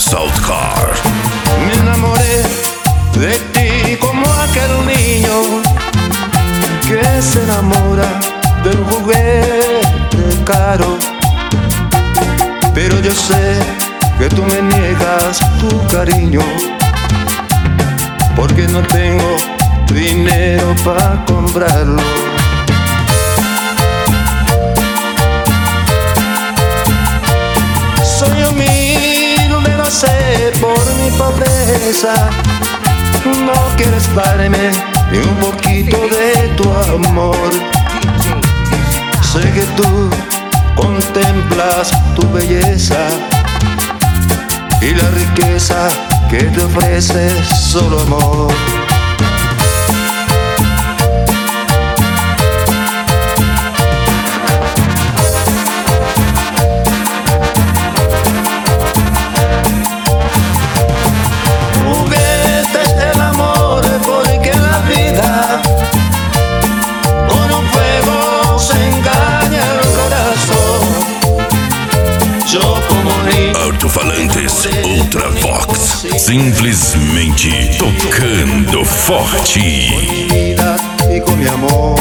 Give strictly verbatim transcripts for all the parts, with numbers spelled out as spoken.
Soundcar. Me enamoré de ti como aquel niño que se enamora de un juguete caro. Pero yo sé que tú me niegas tu cariño, porque no tengo dinero para comprarlo. Soy humilde, lo sé, por mi pobreza. No quieres darme ni un poquito de tu amor. Sé que tú contemplas tu belleza y la riqueza que te ofrece solo amor. Juguetes del amor, porque la vida con un fuego se engaña el corazón. Yo como niño Alto-falantes Ultravox, simplesmente tocando forte. vida y con mi amor.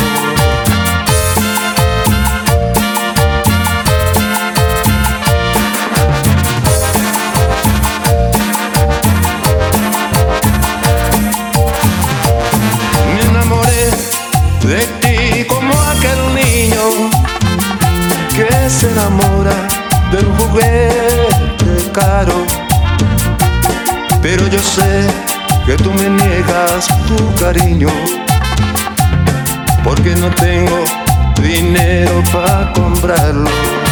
Me enamoré de ti como aquel niño que se enamora de un juguete caro. Pero yo sé que tú me niegas tu cariño, porque no tengo dinero para comprarlo.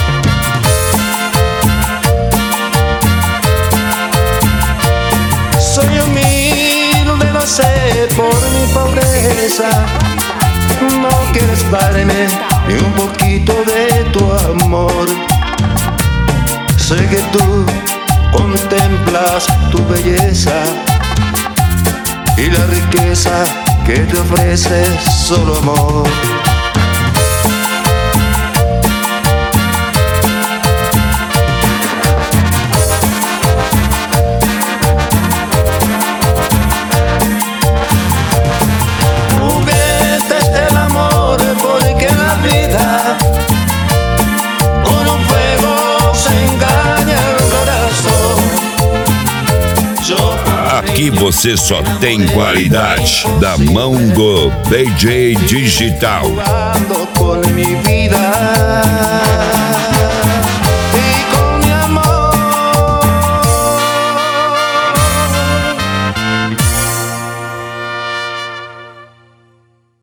Soy humilde, lo sé, por mi pobreza. No quieres darme ni un poquito de tu amor. Sé que tú contemplas tu belleza y la riqueza que te ofrece solo amor. Juguetes del amor, porque la vida con un fuego se engaña el corazón. Yo Aqui você só tem qualidade da Mango D J Digital. jugando con mi vida.